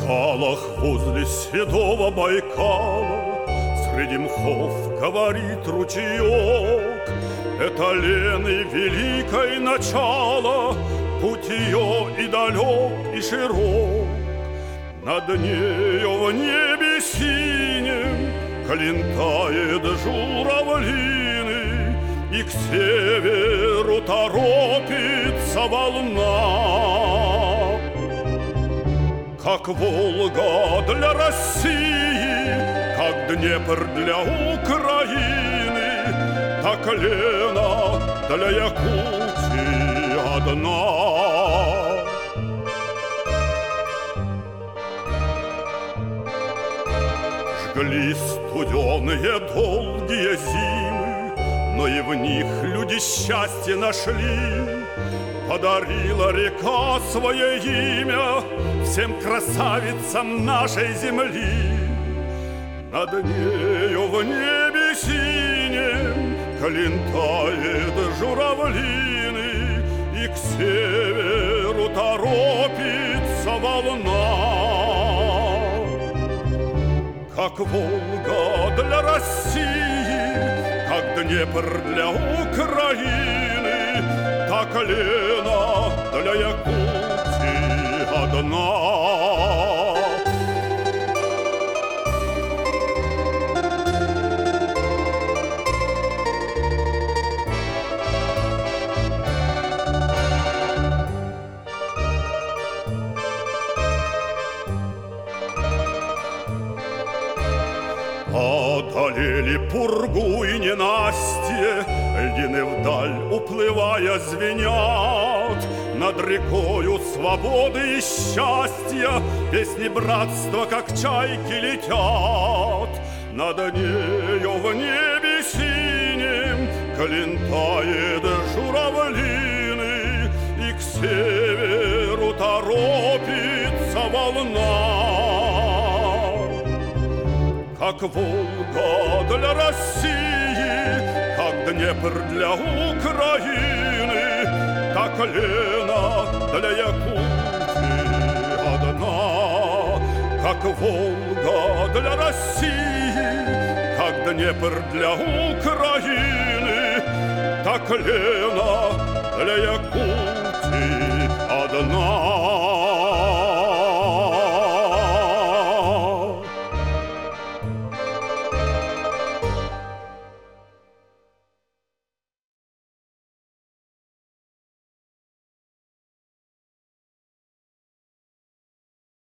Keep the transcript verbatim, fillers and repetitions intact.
скалах возле седого Байкала среди мхов говорит ручеек: это Лены великой начало, путь ее и далек, и широк. Над нею в небе синем клинтает журавлины, и к северу торопится волна. Как Волга для России, как Днепр для Украины, так Лена для Якутии одна. Жгли студеные долгие зимы, но и в них люди счастье нашли. Подарила река свое имя всем красавицам нашей земли. Над нею в небе синем клинтает журавлины, и к северу торопится волна. Как Волга для России, как Днепр для Украины, так Лена для Якутии одна. Одолели пургу и ненастье, льдины вдаль уплывая звенят. Над рекою свободы и счастья песни братства, как чайки, летят. Над нею в небе синем клинтает журавлины, и к северу торопится волна. Как Волга для России, как Днепр для Украины, так Лена для Якутии одна. Как Волга для России, как Днепр для Украины, так Лена для Якутии одна.